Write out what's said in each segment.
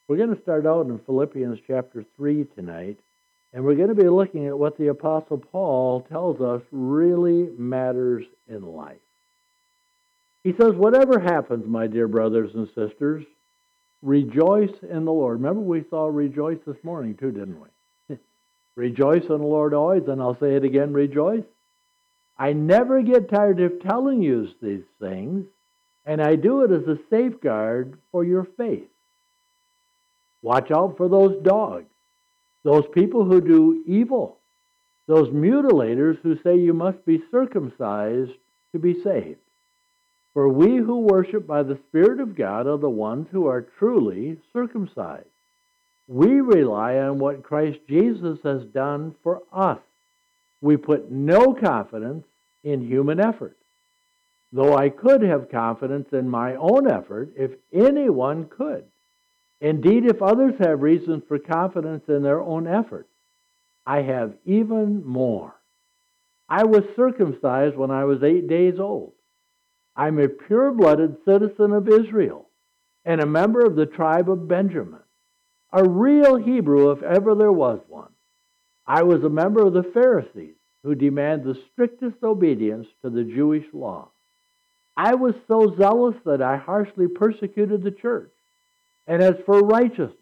We're going to start out in Philippians chapter 3 tonight, and we're going to be looking at what the Apostle Paul tells us really matters in life. He says, whatever happens, my dear brothers and sisters, rejoice in the Lord. Remember, we saw rejoice this morning too, didn't we? Rejoice in the Lord always, and I'll say it again, rejoice. I never get tired of telling you these things, and I do it as a safeguard for your faith. Watch out for those dogs, those people who do evil, those mutilators who say you must be circumcised to be saved. For we who worship by the Spirit of God are the ones who are truly circumcised. We rely on what Christ Jesus has done for us. We put no confidence in human effort, though I could have confidence in my own effort if anyone could. Indeed, if others have reasons for confidence in their own efforts, I have even more. I was circumcised when I was 8 days old. I'm a pure-blooded citizen of Israel and a member of the tribe of Benjamin, a real Hebrew if ever there was one. I was a member of the Pharisees who demand the strictest obedience to the Jewish law. I was so zealous that I harshly persecuted the church. And as for righteousness,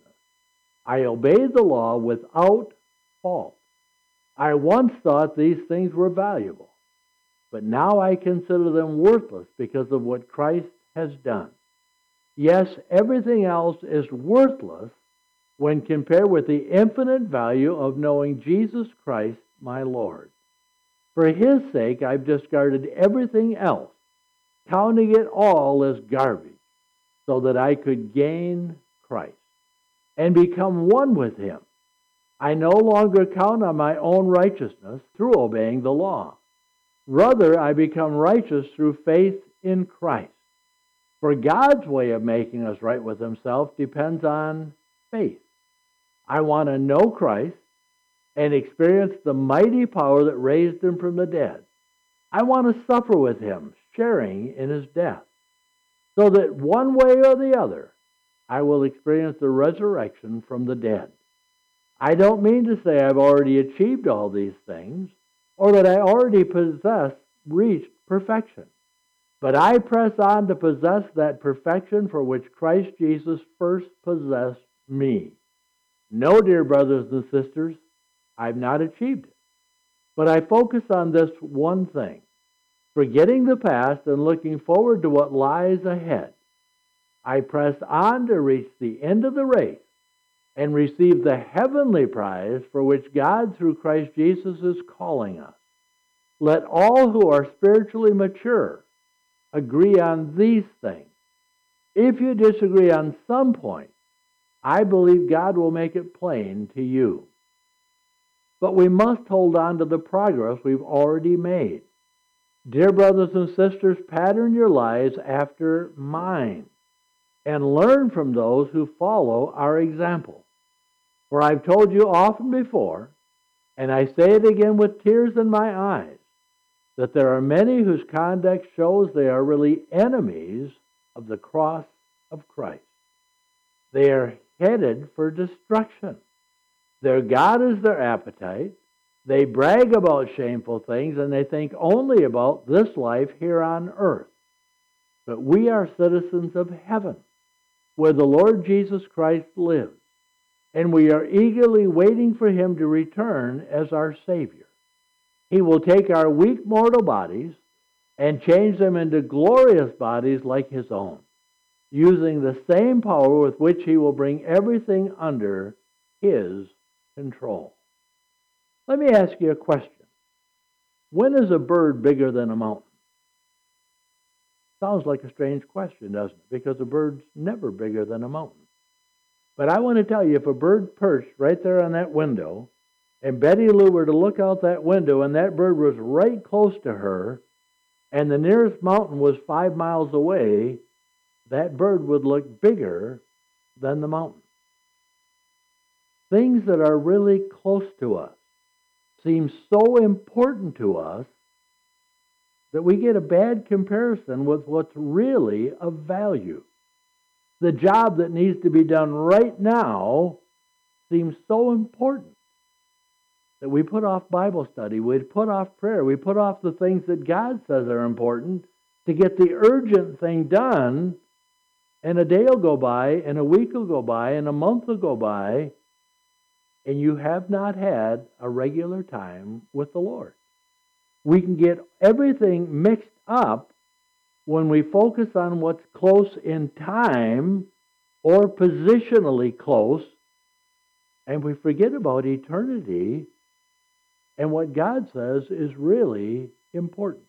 I obeyed the law without fault. I once thought these things were valuable, but now I consider them worthless because of what Christ has done. Yes, everything else is worthless when compared with the infinite value of knowing Jesus Christ, my Lord. For His sake, I've discarded everything else, counting it all as garbage, so that I could gain Christ and become one with Him. I no longer count on my own righteousness through obeying the law. Rather, I become righteous through faith in Christ. For God's way of making us right with Himself depends on faith. I want to know Christ and experience the mighty power that raised Him from the dead. I want to suffer with Him, sharing in His death, so that one way or the other, I will experience the resurrection from the dead. I don't mean to say I've already achieved all these things, or that I already reached perfection. But I press on to possess that perfection for which Christ Jesus first possessed me. No, dear brothers and sisters, I've not achieved it. But I focus on this one thing, forgetting the past and looking forward to what lies ahead. I press on to reach the end of the race and receive the heavenly prize for which God, through Christ Jesus, is calling us. Let all who are spiritually mature agree on these things. If you disagree on some point, I believe God will make it plain to you. But we must hold on to the progress we've already made. Dear brothers and sisters, pattern your lives after mine and learn from those who follow our example. For I've told you often before, and I say it again with tears in my eyes, that there are many whose conduct shows they are really enemies of the cross of Christ. They are headed for destruction. Their God is their appetite. They brag about shameful things, and they think only about this life here on earth. But we are citizens of heaven, where the Lord Jesus Christ lives, and we are eagerly waiting for Him to return as our Savior. He will take our weak mortal bodies and change them into glorious bodies like His own, using the same power with which He will bring everything under His control. Let me ask you a question. When is a bird bigger than a mountain? Sounds like a strange question, doesn't it? Because a bird's never bigger than a mountain. But I want to tell you, if a bird perched right there on that window, and Betty Lou were to look out that window, and that bird was right close to her, and the nearest mountain was 5 miles away, that bird would look bigger than the mountain. Things that are really close to us seem so important to us that we get a bad comparison with what's really of value. The job that needs to be done right now seems so important that we put off Bible study, we put off prayer, we put off the things that God says are important to get the urgent thing done, and a day will go by, and a week will go by, and a month will go by, and you have not had a regular time with the Lord. We can get everything mixed up when we focus on what's close in time or positionally close, and we forget about eternity and what God says is really important.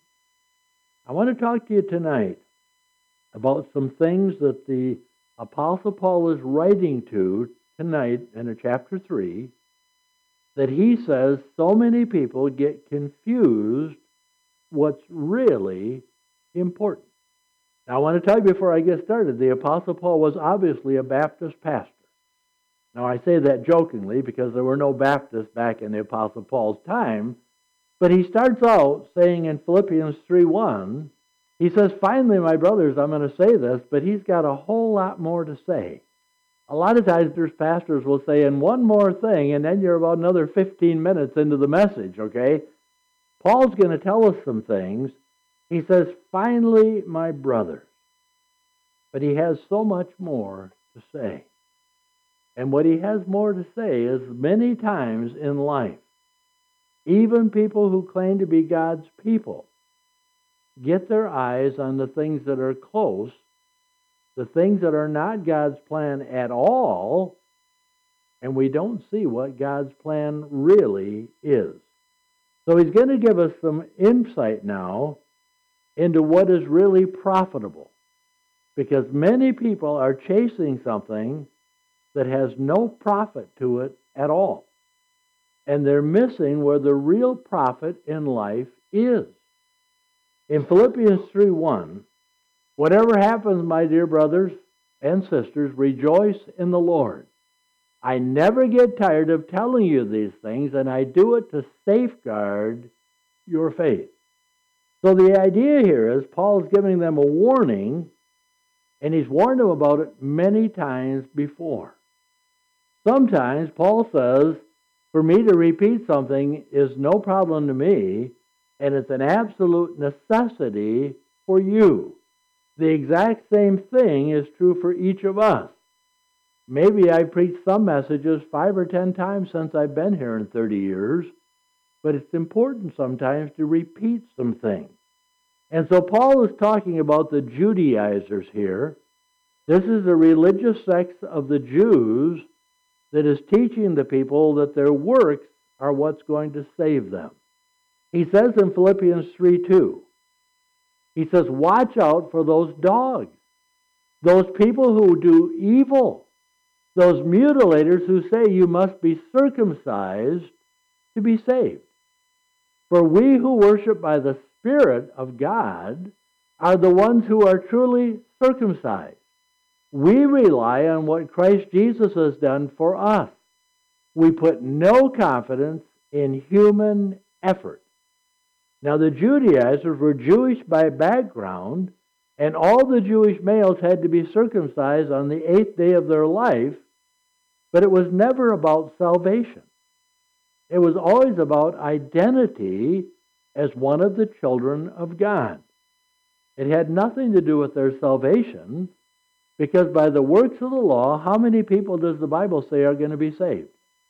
I want to talk to you tonight about some things that the Apostle Paul is writing to tonight in chapter 3 that he says so many people get confused what's really important. Now, I want to tell you before I get started, the Apostle Paul was obviously a Baptist pastor. Now, I say that jokingly because there were no Baptists back in the Apostle Paul's time, but he starts out saying in Philippians 3:1, he says, finally, my brothers, I'm going to say this, but he's got a whole lot more to say. A lot of times there's pastors will say, and one more thing, and then you're about another 15 minutes into the message, okay? Paul's going to tell us some things. He says, finally, my brothers. But he has so much more to say. And what he has more to say is many times in life, even people who claim to be God's people get their eyes on the things that are close, the things that are not God's plan at all, and we don't see what God's plan really is. So he's going to give us some insight now into what is really profitable, because many people are chasing something that has no profit to it at all. And they're missing where the real profit in life is. In Philippians 3:1, whatever happens, my dear brothers and sisters, rejoice in the Lord. I never get tired of telling you these things, and I do it to safeguard your faith. So the idea here is Paul's giving them a warning, and he's warned them about it many times before. Sometimes Paul says, for me to repeat something is no problem to me, and it's an absolute necessity for you. The exact same thing is true for each of us. Maybe I've preached some messages 5 or 10 times since I've been here in 30 years, but it's important sometimes to repeat some things. And so Paul is talking about the Judaizers here. This is a religious sect of the Jews that is teaching the people that their works are what's going to save them. He says in Philippians 3:2, he says, watch out for those dogs, those people who do evil, those mutilators who say you must be circumcised to be saved. For we who worship by the Spirit of God are the ones who are truly circumcised. We rely on what Christ Jesus has done for us. We put no confidence in human effort. Now, the Judaizers were Jewish by background, and all the Jewish males had to be circumcised on the 8th day of their life, but it was never about salvation. It was always about identity as one of the children of God. It had nothing to do with their salvation, because by the works of the law, how many people does the Bible say are going to be saved?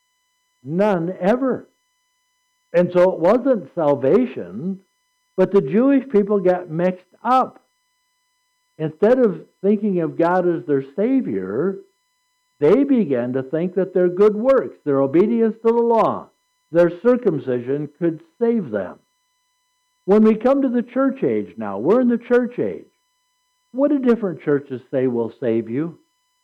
None ever. And so it wasn't salvation, but the Jewish people got mixed up. Instead of thinking of God as their Savior, they began to think that their good works, their obedience to the law, their circumcision could save them. When we come to the church age now, we're in the church age. What do different churches say will save you?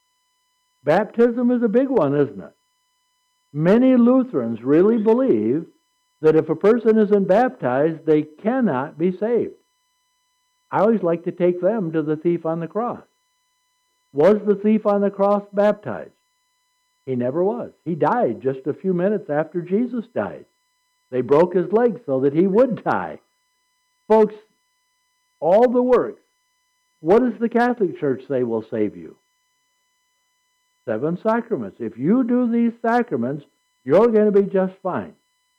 Baptism is a big one, isn't it? Many Lutherans really believe that if a person isn't baptized, they cannot be saved. I always like to take them to the thief on the cross. Was the thief on the cross baptized? He never was. He died just a few minutes after Jesus died. They broke his leg so that he would die. Folks, all the works, what does the Catholic Church say will save you? 7 sacraments. If you do these sacraments, you're going to be just fine.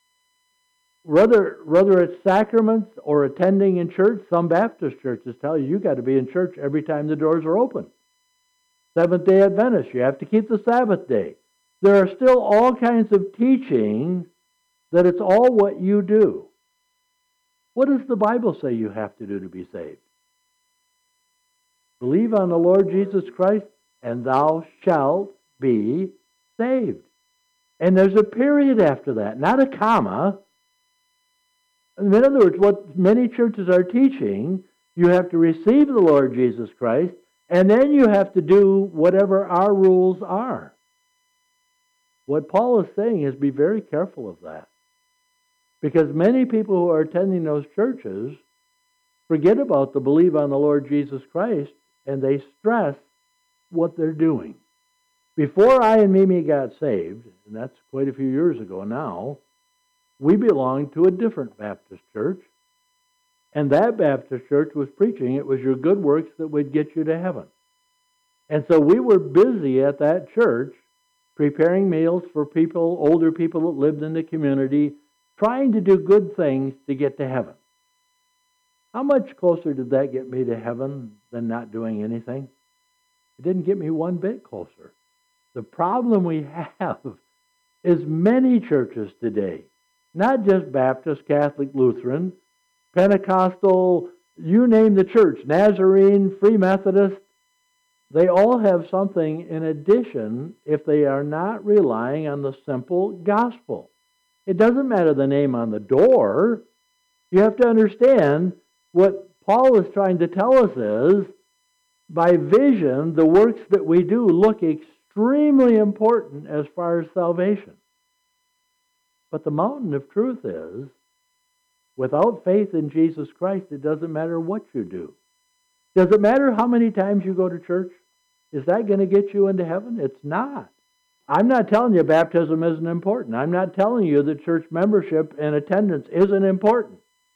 Whether it's sacraments or attending in church, some Baptist churches tell you got to be in church every time the doors are open. Seventh-day Adventists, you have to keep the Sabbath day. There are still all kinds of teaching that it's all what you do. What does the Bible say you have to do to be saved? Believe on the Lord Jesus Christ, and thou shalt be saved. And there's a period after that, not a comma. In other words, what many churches are teaching, you have to receive the Lord Jesus Christ, and then you have to do whatever our rules are. What Paul is saying is be very careful of that. Because many people who are attending those churches forget about the believe on the Lord Jesus Christ, and they stress what they're doing. Before I and Mimi got saved, and that's quite a few years ago now, we belonged to a different Baptist church, and that Baptist church was preaching it was your good works that would get you to heaven. And so we were busy at that church preparing meals for people, older people that lived in the community, trying to do good things to get to heaven. How much closer did that get me to heaven than not doing anything? It didn't get me one bit closer. The problem we have is many churches today, not just Baptist, Catholic, Lutheran, Pentecostal, you name the church, Nazarene, Free Methodist, they all have something in addition if they are not relying on the simple gospel. It doesn't matter the name on the door. You have to understand what Paul is trying to tell us is, by vision, the works that we do look extremely important as far as salvation. But the mountain of truth is, without faith in Jesus Christ, it doesn't matter what you do. Does it matter how many times you go to church? Is that going to get you into heaven? It's not. I'm not telling you baptism isn't important. I'm not telling you that church membership and attendance isn't important.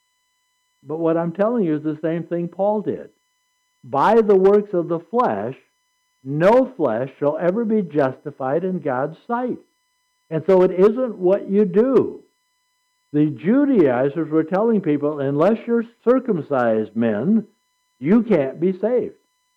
But what I'm telling you is the same thing Paul did. By the works of the flesh, no flesh shall ever be justified in God's sight. And so it isn't what you do. The Judaizers were telling people, unless you're circumcised men, you can't be saved.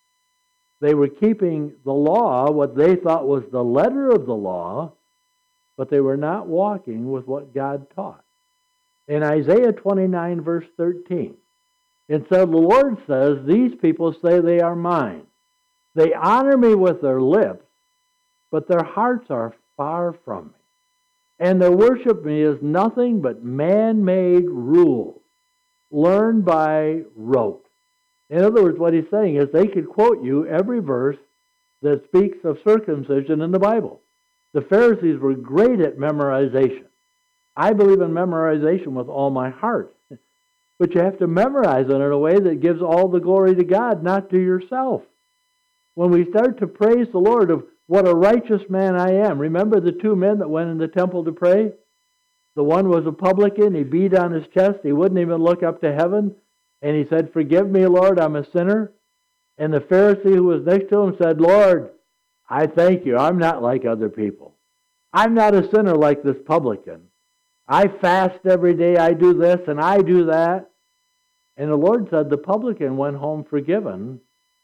They were keeping the law, what they thought was the letter of the law, but they were not walking with what God taught. In Isaiah 29, verse 13, it said, the Lord says, these people say they are mine. They honor me with their lips, but their hearts are far from me. And their worship me is nothing but man-made rules, learned by rote. In other words, what he's saying is they could quote you every verse that speaks of circumcision in the Bible. The Pharisees were great at memorization. I believe in memorization with all my heart. But you have to memorize it in a way that gives all the glory to God, not to yourself. When we start to praise the Lord of what a righteous man I am. Remember the 2 men that went in the temple to pray? The one was a publican. He beat on his chest. He wouldn't even look up to heaven. And he said, forgive me, Lord, I'm a sinner. And the Pharisee who was next to him said, Lord, I thank you. I'm not like other people. I'm not a sinner like this publican. I fast every day. I do this and I do that. And the Lord said the publican went home forgiven.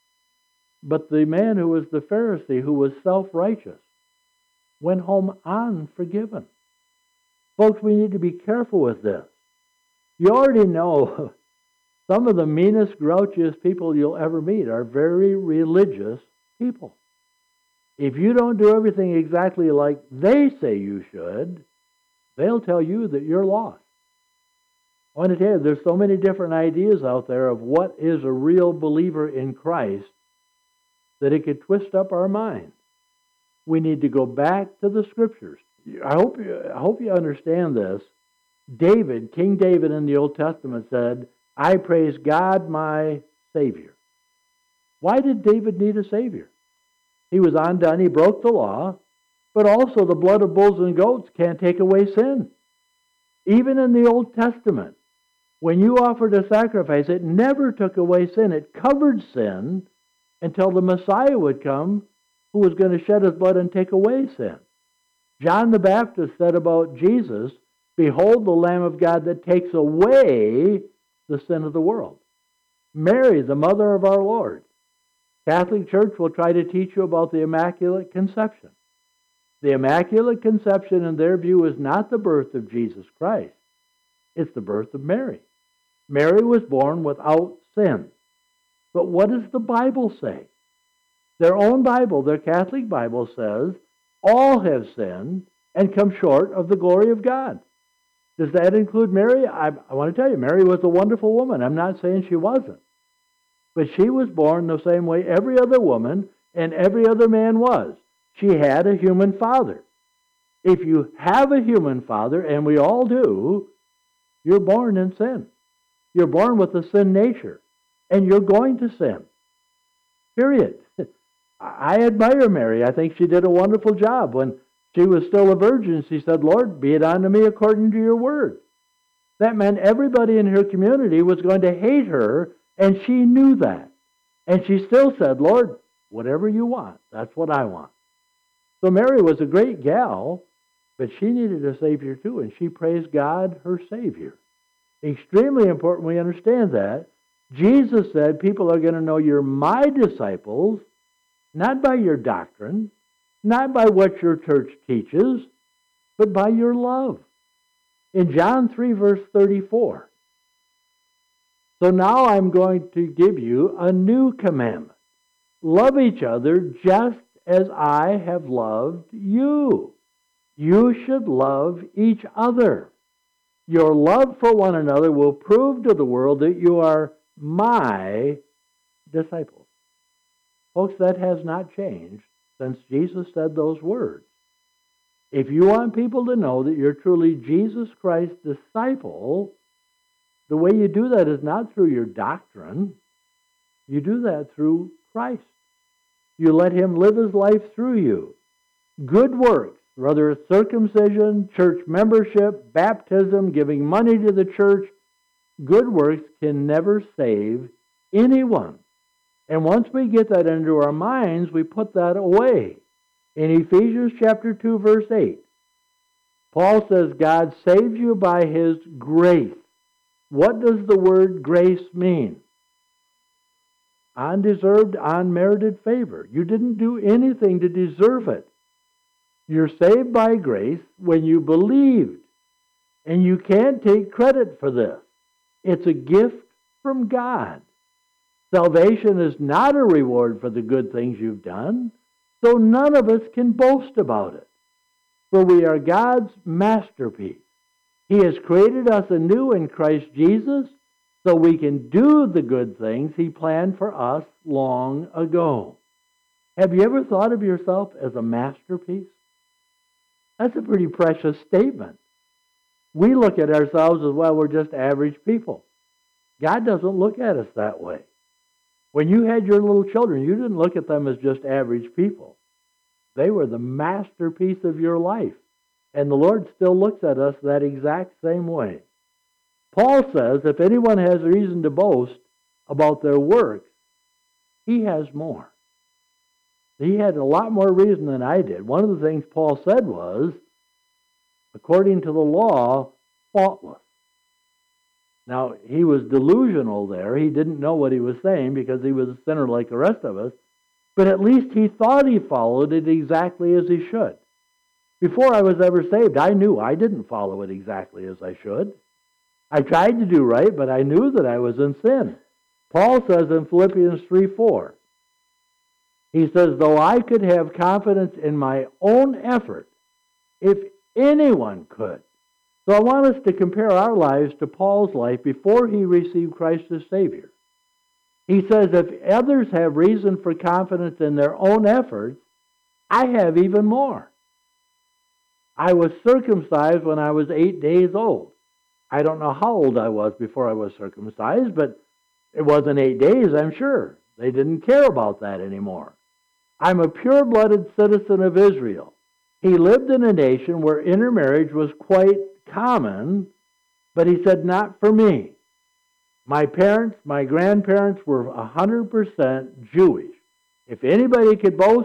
But the man who was the Pharisee, who was self-righteous, went home unforgiven. Folks, we need to be careful with this. You already know some of the meanest, grouchiest people you'll ever meet are very religious people. If you don't do everything exactly like they say you should, they'll tell you that you're lost. I want to tell you, there's so many different ideas out there of what is a real believer in Christ that it could twist up our minds. We need to go back to the Scriptures. I hope you understand this. David, King David in the Old Testament said, I praise God my Savior. Why did David need a Savior? He was undone, he broke the law, but also the blood of bulls and goats can't take away sin. Even in the Old Testament, when you offered a sacrifice, it never took away sin. It covered sin until the Messiah would come who was going to shed his blood and take away sin. John the Baptist said about Jesus, "Behold the Lamb of God that takes away the sin of the world." Mary, the mother of our Lord. Catholic Church will try to teach you about the Immaculate Conception. The Immaculate Conception, in their view, is not the birth of Jesus Christ. It's the birth of Mary. Mary was born without sin. But what does the Bible say? Their own Bible, their Catholic Bible, says, all have sinned and come short of the glory of God. Does that include Mary? I want to tell you, Mary was a wonderful woman. I'm not saying she wasn't. But she was born the same way every other woman and every other man was. She had a human father. If you have a human father, and we all do, you're born in sin. You're born with a sin nature, and you're going to sin. Period. I admire Mary. I think she did a wonderful job. When she was still a virgin, she said, "Lord, be it unto me according to your word." That meant everybody in her community was going to hate her, and she knew that. And she still said, "Lord, whatever you want, that's what I want." So Mary was a great gal, but she needed a Savior too, and she praised God, her Savior. Extremely important we understand that. Jesus said people are going to know you're my disciples, not by your doctrine, not by what your church teaches, but by your love. In John 3, verse 34, "So now I'm going to give you a new commandment. Love each other just as I have loved you. You should love each other. Your love for one another will prove to the world that you are my disciples." Folks, that has not changed since Jesus said those words. If you want people to know that you're truly Jesus Christ's disciple, the way you do that is not through your doctrine. You do that through Christ. You let him live his life through you. Good works, whether it's circumcision, church membership, baptism, giving money to the church, good works can never save anyone. And once we get that into our minds, we put that away. In Ephesians chapter 2, verse 8, Paul says God saved you by his grace. What does the word grace mean? Undeserved, unmerited favor. You didn't do anything to deserve it. You're saved by grace when you believed. And you can't take credit for this. It's a gift from God. Salvation is not a reward for the good things you've done, so none of us can boast about it. For we are God's masterpiece. He has created us anew in Christ Jesus so we can do the good things he planned for us long ago. Have you ever thought of yourself as a masterpiece? That's a pretty precious statement. We look at ourselves as, well, we're just average people. God doesn't look at us that way. When you had your little children, you didn't look at them as just average people. They were the masterpiece of your life. And the Lord still looks at us that exact same way. Paul says if anyone has reason to boast about their works, he has more. He had a lot more reason than I did. One of the things Paul said was, according to the law, faultless. Now, he was delusional there. He didn't know what he was saying because he was a sinner like the rest of us. But at least he thought he followed it exactly as he should. Before I was ever saved, I knew I didn't follow it exactly as I should. I tried to do right, but I knew that I was in sin. Paul says in Philippians 3:4, he says, though I could have confidence in my own effort, if anyone could. So I want us to compare our lives to Paul's life before he received Christ as Savior. He says, if others have reason for confidence in their own efforts, I have even more. I was circumcised when I was 8 days old. I don't know how old I was before I was circumcised, but it wasn't 8 days, I'm sure. They didn't care about that anymore. I'm a pure-blooded citizen of Israel. He lived in a nation where intermarriage was quite common, but he said, not for me. My parents, my grandparents were 100% Jewish. If anybody could boast,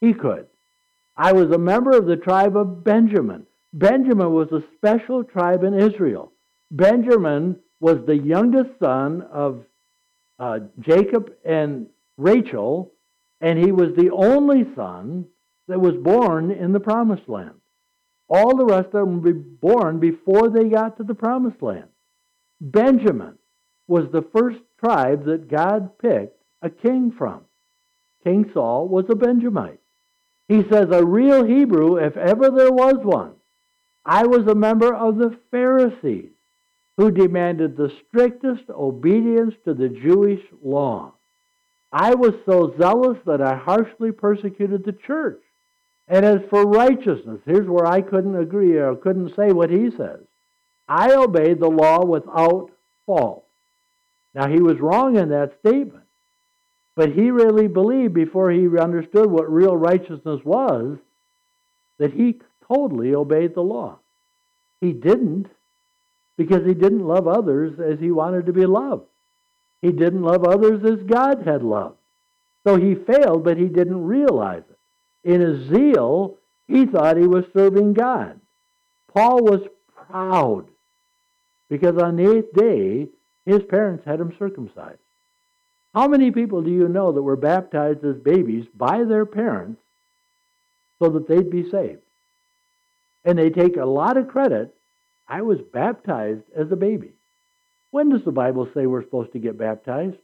He could. I was a member of the tribe of Benjamin. Benjamin was a special tribe in Israel. Benjamin was the youngest son of Jacob and Rachel, and he was the only son that was born in the Promised Land. All the rest of them were born before they got to the Promised Land. Benjamin was the first tribe that God picked a king from. King Saul was a Benjamite. He says, a real Hebrew, if ever there was one. I was a member of the Pharisees, who demanded the strictest obedience to the Jewish law. I was so zealous that I harshly persecuted the church. And as for righteousness, here's where I couldn't agree or couldn't say what he says. I obeyed the law without fault. Now, he was wrong in that statement, but he really believed, before he understood what real righteousness was, that he totally obeyed the law. He didn't, because he didn't love others as he wanted to be loved. He didn't love others as God had loved. So he failed, but he didn't realize it. In his zeal, he thought he was serving God. Paul was proud because on the 8th day, his parents had him circumcised. How many people do you know that were baptized as babies by their parents so that they'd be saved? And they take a lot of credit. I was baptized as a baby. When does the Bible say we're supposed to get baptized?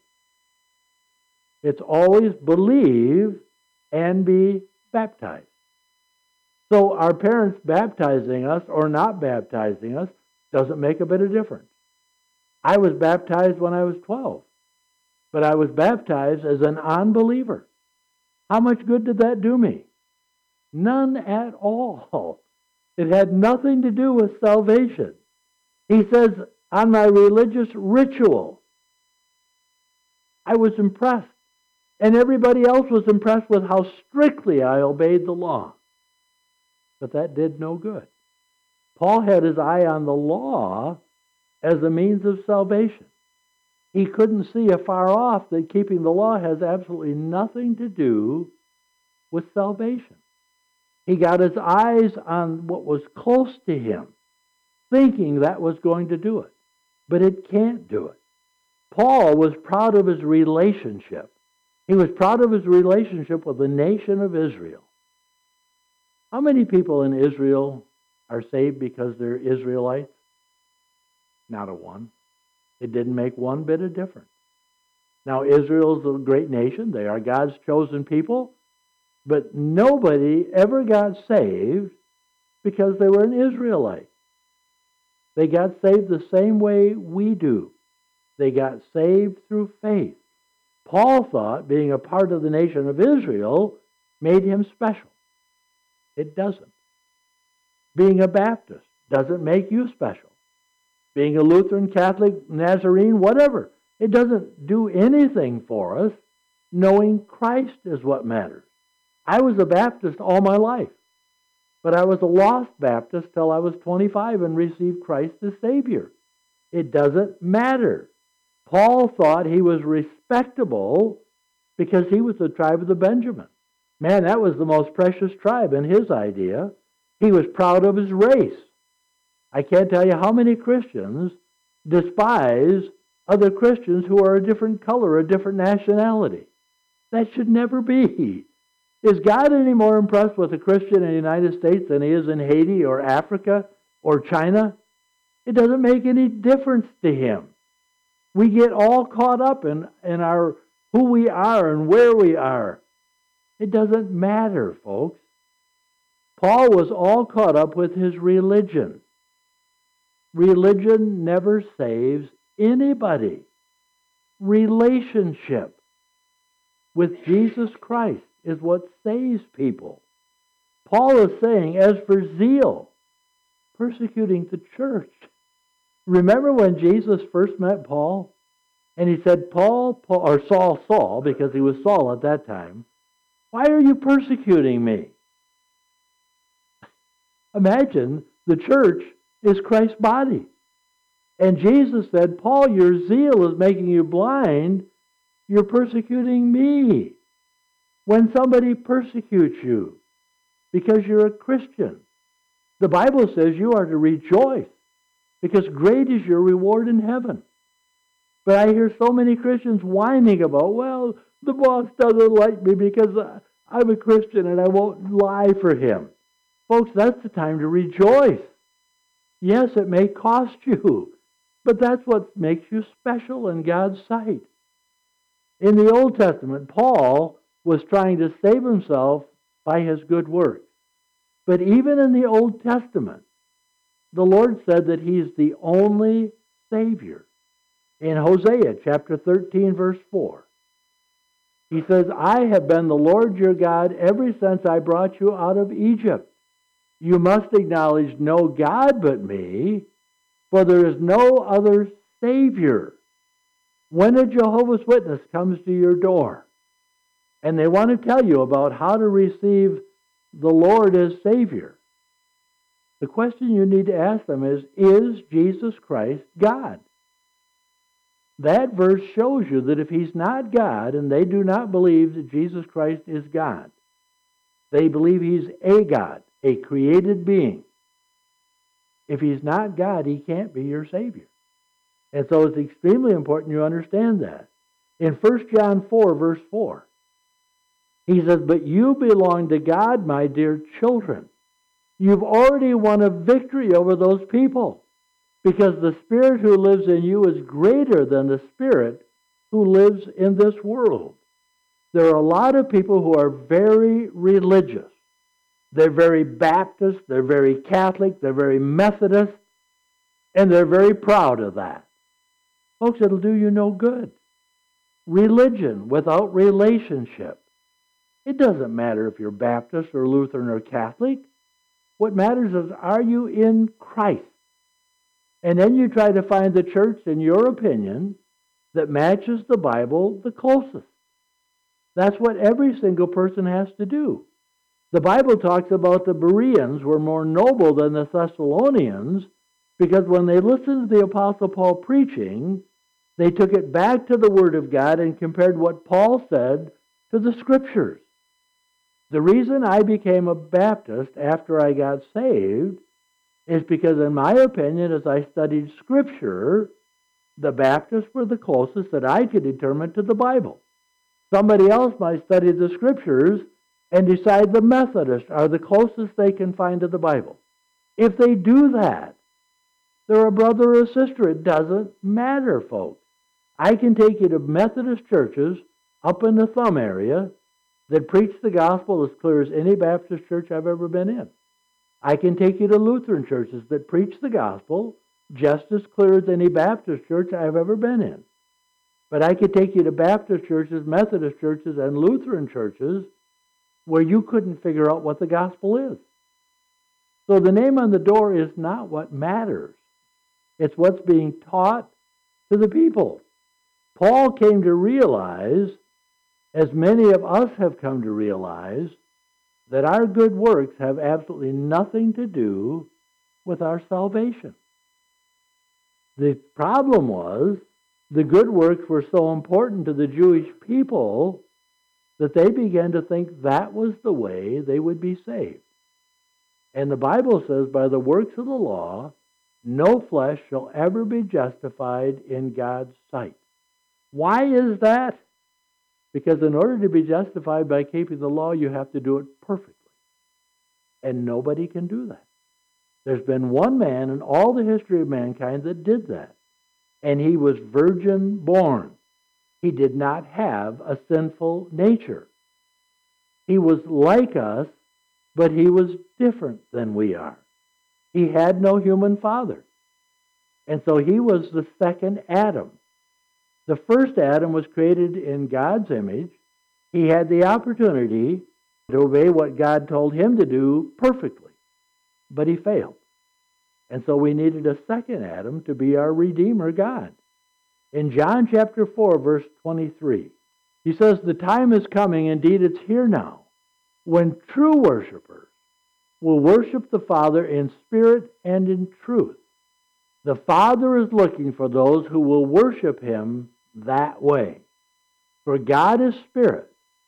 It's always believe and be baptized. So our parents baptizing us or not baptizing us doesn't make a bit of difference. I was baptized when I was 12, but I was baptized as an unbeliever. How much good did that do me? None at all. It had nothing to do with salvation. He says, on my religious ritual, I was impressed. And everybody else was impressed with how strictly I obeyed the law. But that did no good. Paul had his eye on the law as a means of salvation. He couldn't see afar off that keeping the law has absolutely nothing to do with salvation. He got his eyes on what was close to him, thinking that was going to do it. But it can't do it. Paul was proud of his relationship. He was proud of his relationship with the nation of Israel. How many people in Israel are saved because they're Israelites? Not a one. It didn't make one bit of difference. Now, Israel's a great nation. They are God's chosen people. But nobody ever got saved because they were an Israelite. They got saved the same way we do. They got saved through faith. Paul thought being a part of the nation of Israel made him special. It doesn't. Being a Baptist doesn't make you special. Being a Lutheran, Catholic, Nazarene, whatever. It doesn't do anything for us. Knowing Christ is what matters. I was a Baptist all my life, but I was a lost Baptist till I was 25 and received Christ as Savior. It doesn't matter. Paul thought he was respectable because he was the tribe of the Benjamin. Man, that was the most precious tribe in his idea. He was proud of his race. I can't tell you how many Christians despise other Christians who are a different color, a different nationality. That should never be. Is God any more impressed with a Christian in the United States than he is in Haiti or Africa or China? It doesn't make any difference to him. We get all caught up in our who we are and where we are. It doesn't matter, folks. Paul was all caught up with his religion. Religion never saves anybody. Relationship with Jesus Christ is what saves people. Paul is saying, as for zeal, persecuting the church. Remember when Jesus first met Paul? And he said, Paul, or Saul, because he was Saul at that time, why are you persecuting me? Imagine the church is Christ's body. And Jesus said, Paul, your zeal is making you blind. You're persecuting me. When somebody persecutes you because you're a Christian, the Bible says you are to rejoice because great is your reward in heaven. But I hear so many Christians whining about, well, the boss doesn't like me because I'm a Christian and I won't lie for him. Folks, that's the time to rejoice. Yes, it may cost you, but that's what makes you special in God's sight. In the Old Testament, Paul was trying to save himself by his good works. But even in the Old Testament, the Lord said that he's the only Savior. In Hosea chapter 13, verse 4, he says, I have been the Lord your God ever since I brought you out of Egypt. You must acknowledge no God but me, for there is no other Savior. When a Jehovah's Witness comes to your door and they want to tell you about how to receive the Lord as Savior, the question you need to ask them is Jesus Christ God? That verse shows you that if he's not God, and they do not believe that Jesus Christ is God, they believe he's a God, a created being. If he's not God, he can't be your Savior. And so it's extremely important you understand that. In 1 John 4, verse 4, he says, but you belong to God, my dear children. You've already won a victory over those people, because the Spirit who lives in you is greater than the spirit who lives in this world. There are a lot of people who are very religious. They're very Baptist, they're very Catholic, they're very Methodist, and they're very proud of that. Folks, it'll do you no good. Religion without relationship. It doesn't matter if you're Baptist or Lutheran or Catholic. What matters is, are you in Christ? And then you try to find the church, in your opinion, that matches the Bible the closest. That's what every single person has to do. The Bible talks about the Bereans were more noble than the Thessalonians because when they listened to the Apostle Paul preaching, they took it back to the Word of God and compared what Paul said to the Scriptures. The reason I became a Baptist after I got saved is because, in my opinion, as I studied Scripture, the Baptists were the closest that I could determine to the Bible. Somebody else might study the Scriptures and decide the Methodists are the closest they can find to the Bible. If they do that, they're a brother or a sister. It doesn't matter, folks. I can take you to Methodist churches up in the Thumb area that preach the gospel as clear as any Baptist church I've ever been in. I can take you to Lutheran churches that preach the gospel just as clear as any Baptist church I've ever been in. But I could take you to Baptist churches, Methodist churches, and Lutheran churches where you couldn't figure out what the gospel is. So the name on the door is not what matters. It's what's being taught to the people. Paul came to realize, as many of us have come to realize, that our good works have absolutely nothing to do with our salvation. The problem was the good works were so important to the Jewish people that they began to think that was the way they would be saved. And the Bible says, by the works of the law, no flesh shall ever be justified in God's sight. Why is that? Because in order to be justified by keeping the law, you have to do it perfectly. And nobody can do that. There's been one man in all the history of mankind that did that. And he was virgin born. He did not have a sinful nature. He was like us, but he was different than we are. He had no human father. And so he was the second Adam. The first Adam was created in God's image. He had the opportunity to obey what God told him to do perfectly, but he failed. And so we needed a second Adam to be our Redeemer God. In John chapter 4, verse 23, he says, the time is coming, indeed it's here now, when true worshipers will worship the Father in spirit and in truth. The Father is looking for those who will worship him that way. For God is spirit,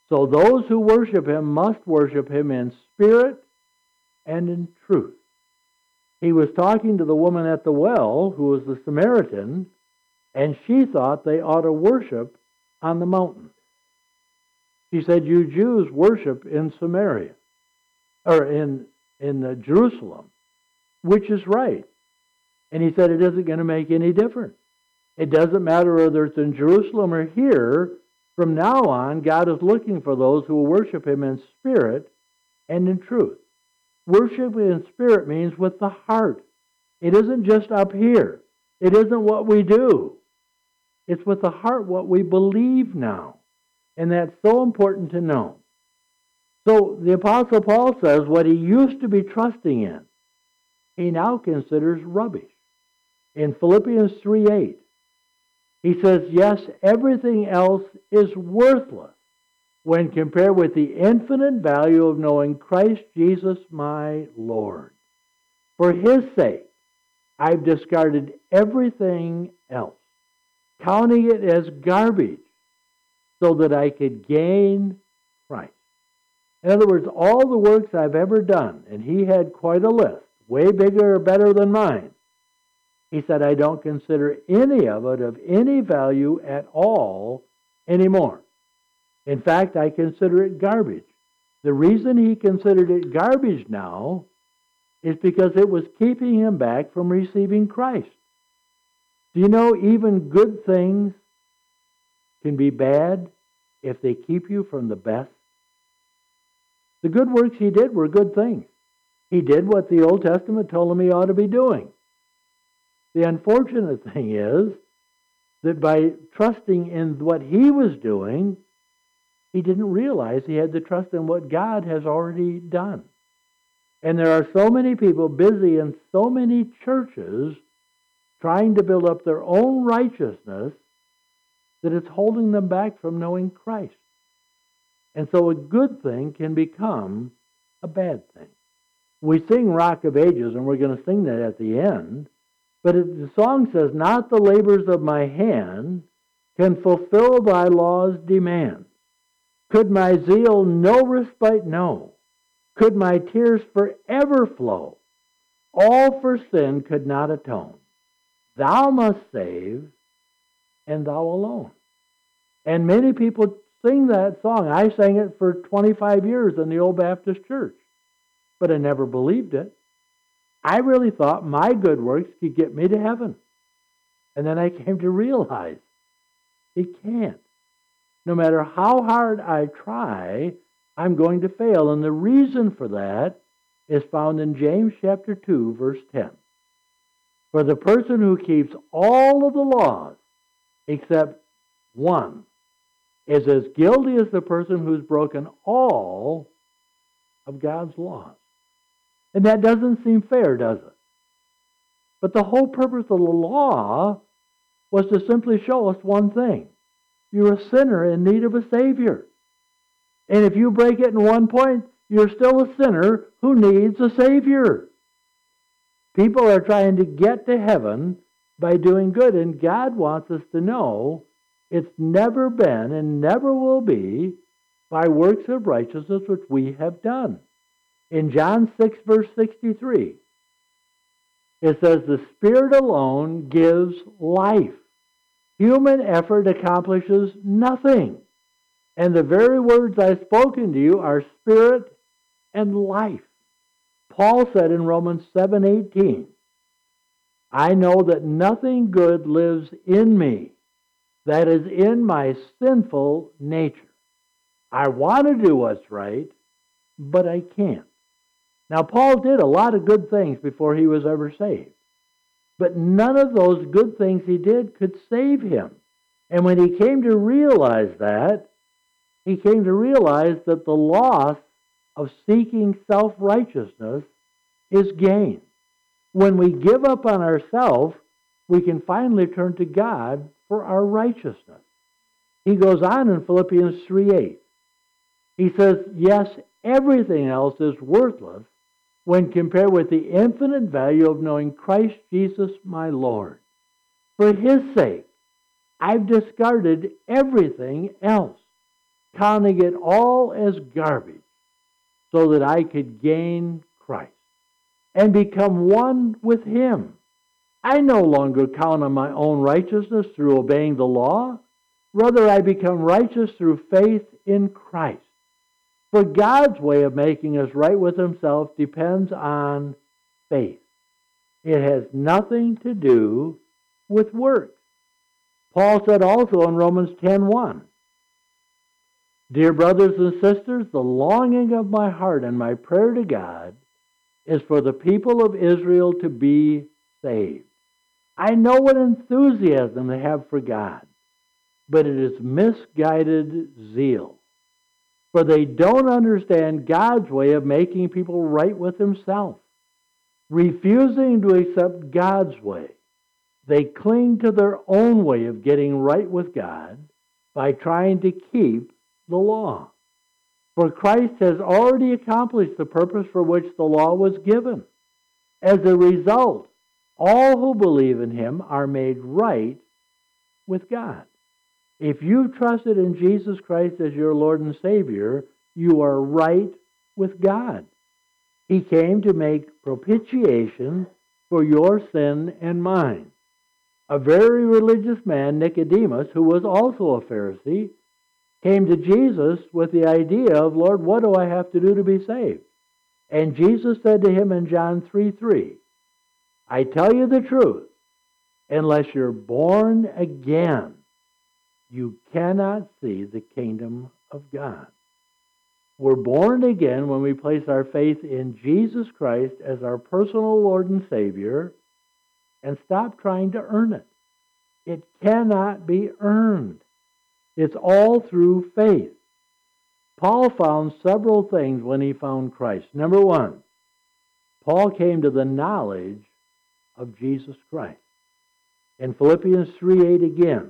So those who worship him must worship him in spirit and in truth. He was talking to the woman at the well, who was the Samaritan, and she thought they ought to worship on the mountain. She said, "You Jews worship in Samaria, or in Jerusalem," which is right. And he said, it isn't going to make any difference. It doesn't matter whether it's in Jerusalem or here. From now on, God is looking for those who will worship him in spirit and in truth. Worship in spirit means with the heart. It isn't just up here. It isn't what we do. It's with the heart what we believe now. And that's so important to know. So the Apostle Paul says what he used to be trusting in, he now considers rubbish. In Philippians 3:8, he says, yes, everything else is worthless when compared with the infinite value of knowing Christ Jesus my Lord. For his sake, I've discarded everything else, counting it as garbage so that I could gain Christ. In other words, all the works I've ever done, and he had quite a list, way bigger or better than mine. He said, I don't consider any of it of any value at all anymore. In fact, I consider it garbage. The reason he considered it garbage now is because it was keeping him back from receiving Christ. Do you know even good things can be bad if they keep you from the best? The good works he did were good things. He did what the Old Testament told him he ought to be doing. The unfortunate thing is that by trusting in what he was doing, he didn't realize he had to trust in what God has already done. And there are so many people busy in so many churches trying to build up their own righteousness that it's holding them back from knowing Christ. And so a good thing can become a bad thing. We sing Rock of Ages, and we're going to sing that at the end. But the song says, not the labors of my hand can fulfill thy law's demand. Could my zeal no respite know? Could my tears forever flow? All for sin could not atone. Thou must save, and thou alone. And many people sing that song. I sang it for 25 years in the Old Baptist Church, but I never believed it. I really thought my good works could get me to heaven. And then I came to realize it can't. No matter how hard I try, I'm going to fail. And the reason for that is found in James chapter 2, verse 10. For the person who keeps all of the laws except one is as guilty as the person who's broken all of God's laws. And that doesn't seem fair, does it? But the whole purpose of the law was to simply show us one thing. You're a sinner in need of a Savior. And if you break it in one point, you're still a sinner who needs a Savior. People are trying to get to heaven by doing good, and God wants us to know it's never been and never will be by works of righteousness which we have done. In John 6, verse 63, it says, the Spirit alone gives life. Human effort accomplishes nothing. And the very words I've spoken to you are spirit and life. Paul said in Romans 7:18, I know that nothing good lives in me, that is in my sinful nature. I want to do what's right, but I can't. Now, Paul did a lot of good things before he was ever saved. But none of those good things he did could save him. And when he came to realize that, he came to realize that the loss of seeking self-righteousness is gain. When we give up on ourselves, we can finally turn to God for our righteousness. He goes on in Philippians 3:8. He says, yes, everything else is worthless when compared with the infinite value of knowing Christ Jesus my Lord. For his sake, I've discarded everything else, counting it all as garbage so that I could gain Christ and become one with Him. I no longer count on my own righteousness through obeying the law. Rather, I become righteous through faith in Christ. For God's way of making us right with Himself depends on faith. It has nothing to do with works. Paul said also in Romans 10:1, Dear brothers and sisters, the longing of my heart and my prayer to God is for the people of Israel to be saved. I know what enthusiasm they have for God, but it is misguided zeal. For they don't understand God's way of making people right with Himself. Refusing to accept God's way, they cling to their own way of getting right with God by trying to keep the law. For Christ has already accomplished the purpose for which the law was given. As a result, all who believe in Him are made right with God. If you've trusted in Jesus Christ as your Lord and Savior, you are right with God. He came to make propitiation for your sin and mine. A very religious man, Nicodemus, who was also a Pharisee, came to Jesus with the idea of, Lord, what do I have to do to be saved? And Jesus said to him in John 3:3, I tell you the truth, unless you're born again, you cannot see the kingdom of God. We're born again when we place our faith in Jesus Christ as our personal Lord and Savior and stop trying to earn it. It cannot be earned. It's all through faith. Paul found several things when he found Christ. Number one, Paul came to the knowledge of Jesus Christ. In Philippians 3:8 again,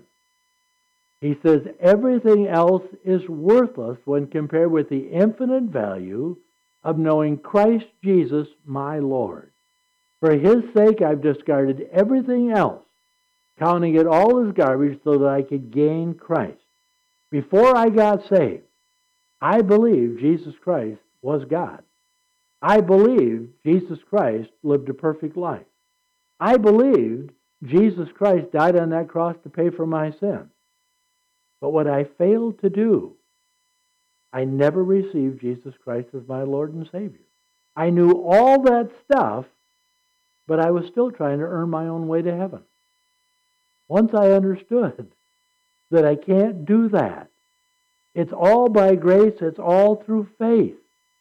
he says, everything else is worthless when compared with the infinite value of knowing Christ Jesus, my Lord. For His sake, I've discarded everything else, counting it all as garbage so that I could gain Christ. Before I got saved, I believed Jesus Christ was God. I believed Jesus Christ lived a perfect life. I believed Jesus Christ died on that cross to pay for my sin. But what I failed to do, I never received Jesus Christ as my Lord and Savior. I knew all that stuff, but I was still trying to earn my own way to heaven. Once I understood that I can't do that, it's all by grace, it's all through faith.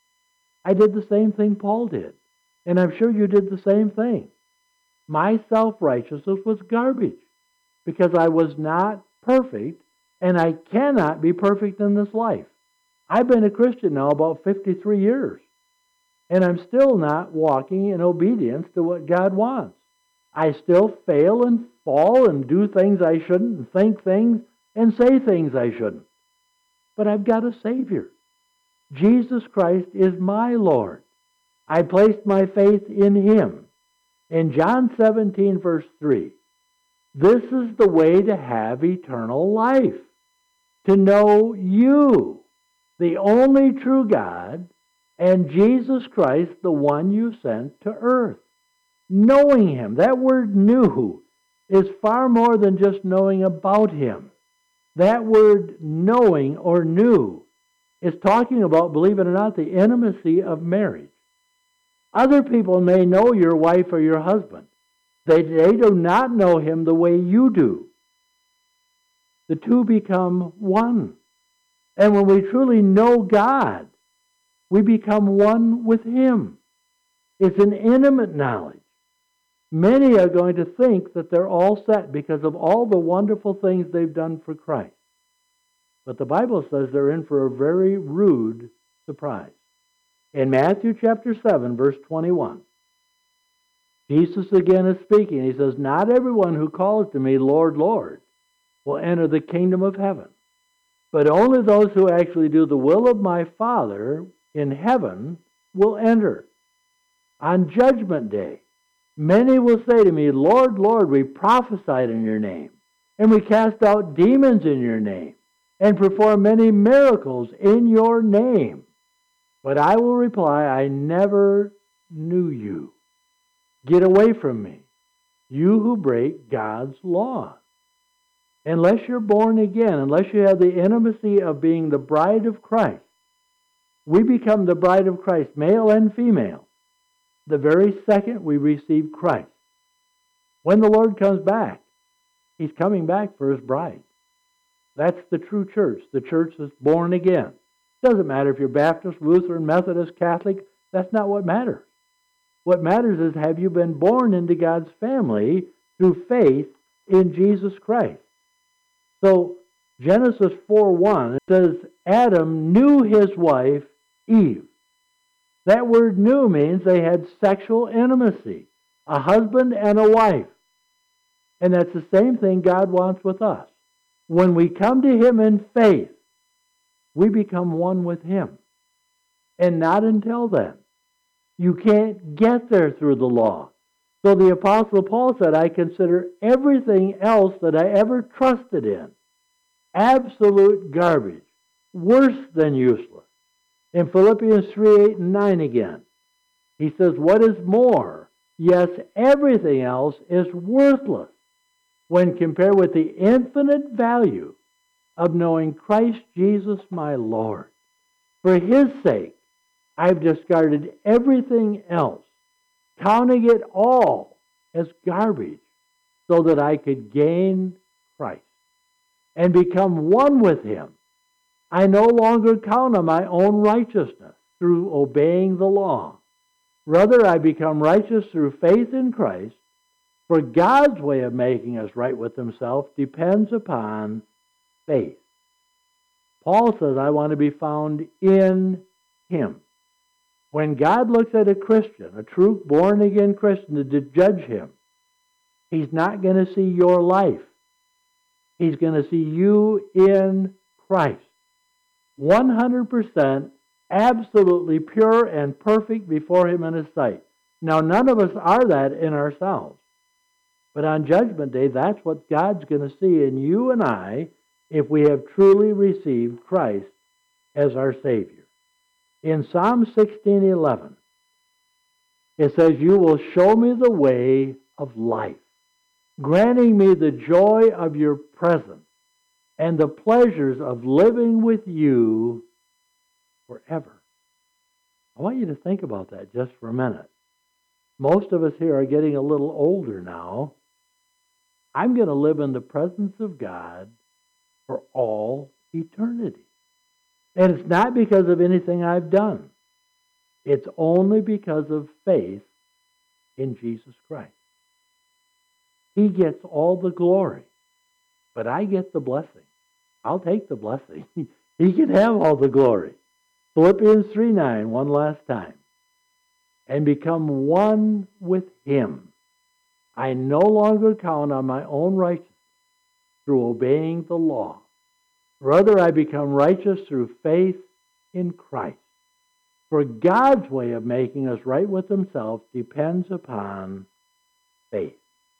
I did the same thing Paul did, and I'm sure you did the same thing. My self-righteousness was garbage because I was not perfect, and I cannot be perfect in this life. I've been a Christian now about 53 years, and I'm still not walking in obedience to what God wants. I still fail and fall and do things I shouldn't, and think things and say things I shouldn't. But I've got a Savior. Jesus Christ is my Lord. I placed my faith in Him. In John 17, verse 3, this is the way to have eternal life, to know you, the only true God, and Jesus Christ, the one you sent to earth. Knowing Him, that word knew, is far more than just knowing about Him. That word knowing or knew is talking about, believe it or not, the intimacy of marriage. Other people may know your wife or your husband. They do not know him the way you do. The two become one. And when we truly know God, we become one with Him. It's an intimate knowledge. Many are going to think that they're all set because of all the wonderful things they've done for Christ. But the Bible says they're in for a very rude surprise. In Matthew chapter 7, verse 21, Jesus again is speaking. He says, not everyone who calls to me, Lord, Lord, will enter the kingdom of heaven, but only those who actually do the will of my Father in heaven will enter. On Judgment Day, many will say to me, Lord, Lord, we prophesied in your name, and we cast out demons in your name, and perform many miracles in your name. But I will reply, I never knew you. Get away from me, you who break God's law. Unless you're born again, unless you have the intimacy of being the bride of Christ, we become the bride of Christ, male and female, the very second we receive Christ. When the Lord comes back, He's coming back for His bride. That's the true church, the church that's born again. Doesn't matter if you're Baptist, Lutheran, Methodist, Catholic. That's not what matters. What matters is, have you been born into God's family through faith in Jesus Christ? So Genesis 4:1, it says, Adam knew his wife, Eve. That word knew means they had sexual intimacy, a husband and a wife. And that's the same thing God wants with us. When we come to Him in faith, we become one with Him. And not until then. You can't get there through the law. So the Apostle Paul said, I consider everything else that I ever trusted in absolute garbage, worse than useless. In Philippians 3:8-9 again, he says, what is more, yes, everything else is worthless when compared with the infinite value of knowing Christ Jesus my Lord. For His sake, I've discarded everything else, counting it all as garbage, so that I could gain Christ and become one with Him. I no longer count on my own righteousness through obeying the law. Rather, I become righteous through faith in Christ, for God's way of making us right with Himself depends upon faith. Paul says, I want to be found in Him. When God looks at a Christian, a true born-again Christian, to judge him, He's not going to see your life. He's going to see you in Christ. 100% absolutely pure and perfect before Him in His sight. Now, none of us are that in ourselves. But on Judgment Day, that's what God's going to see in you and I if we have truly received Christ as our Savior. In Psalm 16:11, it says, you will show me the way of life, granting me the joy of your presence and the pleasures of living with you forever. I want you to think about that just for a minute. Most of us here are getting a little older now. I'm going to live in the presence of God for all eternity. And it's not because of anything I've done. It's only because of faith in Jesus Christ. He gets all the glory, but I get the blessing. I'll take the blessing. He can have all the glory. Philippians 3:9, one last time. And become one with Him. I no longer count on my own righteousness through obeying the law. Rather, I become righteous through faith in Christ. For God's way of making us right with Himself depends upon faith.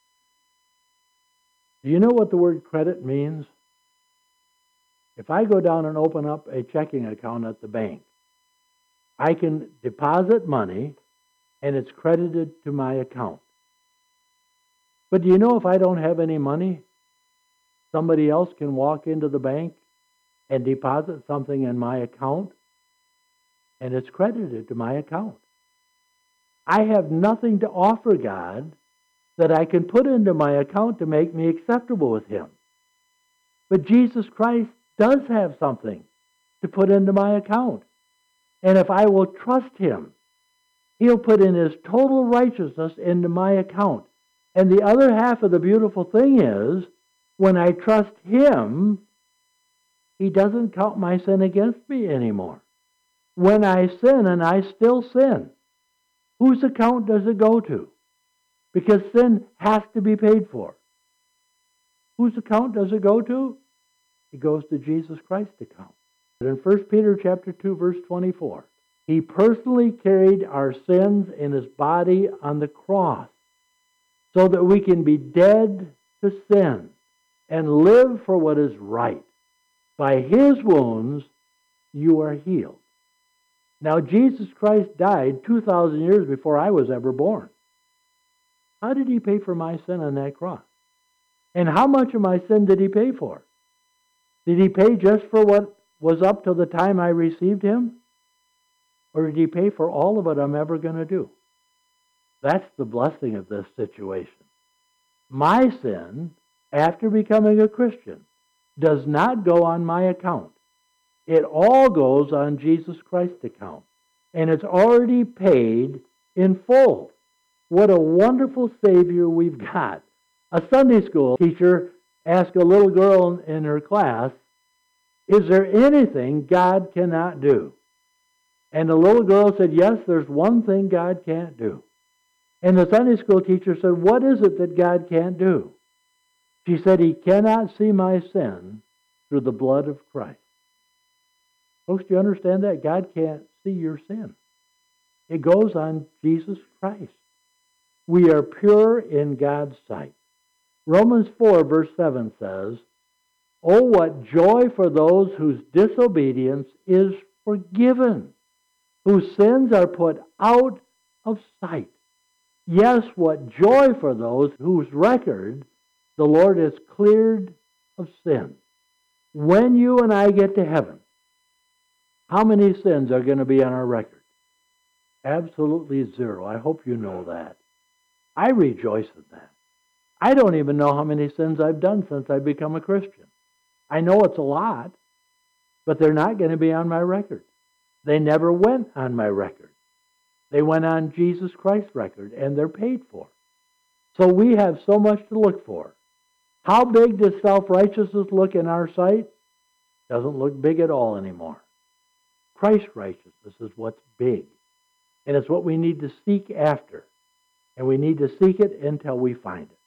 Do you know what the word credit means? If I go down and open up a checking account at the bank, I can deposit money and it's credited to my account. But do you know if I don't have any money, somebody else can walk into the bank and deposit something in my account and it's credited to my account. I have nothing to offer God that I can put into my account to make me acceptable with Him. But Jesus Christ does have something to put into my account. And if I will trust Him, He'll put in His total righteousness into my account. And the other half of the beautiful thing is, when I trust Him, He doesn't count my sin against me anymore. When I sin, and I still sin, whose account does it go to? Because sin has to be paid for. Whose account does it go to? It goes to Jesus Christ's account. In 1 Peter chapter 2, verse 24, He personally carried our sins in His body on the cross so that we can be dead to sin and live for what is right. By his wounds you are healed. Now, Jesus Christ died 2,000 years before I was ever born. How did he pay for my sin on that cross? And how much of my sin did he pay for? Did he pay just for what was up to the time I received him? Or did he pay for all of it I'm ever going to do? That's the blessing of this situation. My sin, after becoming a Christian, does not go on my account. It all goes on Jesus Christ's account. And it's already paid in full. What a wonderful Savior we've got. A Sunday school teacher asked a little girl in her class, "Is there anything God cannot do?" And the little girl said, "Yes, there's one thing God can't do." And the Sunday school teacher said, "What is it that God can't do?" She said, "He cannot see my sin through the blood of Christ." Folks, do you understand that? God can't see your sin. It goes on Jesus Christ. We are pure in God's sight. Romans 4, verse 7 says, "Oh, what joy for those whose disobedience is forgiven, whose sins are put out of sight. Yes, what joy for those whose record the Lord has cleared of sin." When you and I get to heaven, how many sins are going to be on our record? Absolutely zero. I hope you know that. I rejoice in that. I don't even know how many sins I've done since I've become a Christian. I know it's a lot, but they're not going to be on my record. They never went on my record. They went on Jesus Christ's record, and they're paid for. So we have so much to look for. How big does self-righteousness look in our sight? Doesn't look big at all anymore. Christ's righteousness is what's big. And it's what we need to seek after. And we need to seek it until we find it.